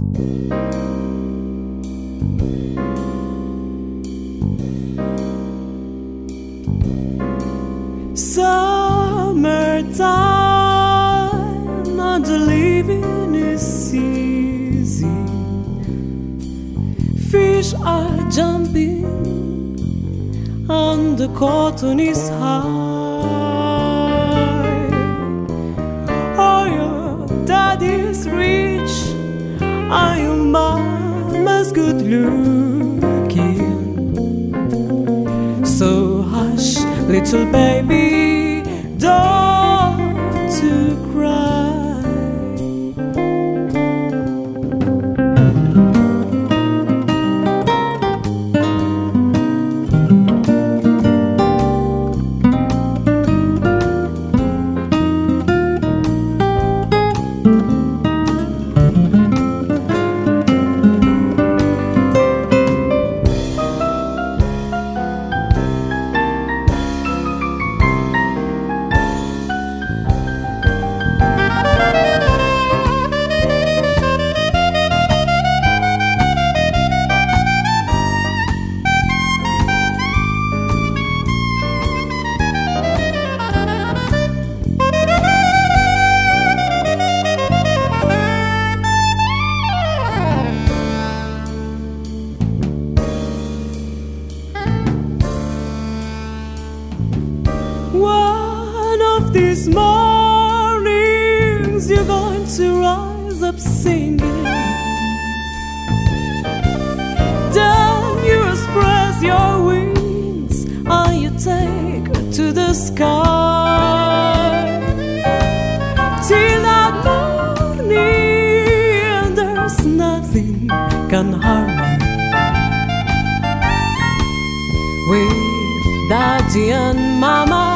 Summertime and the living is easy. Fish are jumping and the cotton is high. Oh, your daddy's rich and your mama's good looking. So hush, little baby, don't to cry. One of these mornings you're going to rise up singing. Then you express your wings and you take to the sky. Till that morning there's nothing can harm you. With Daddy and Mama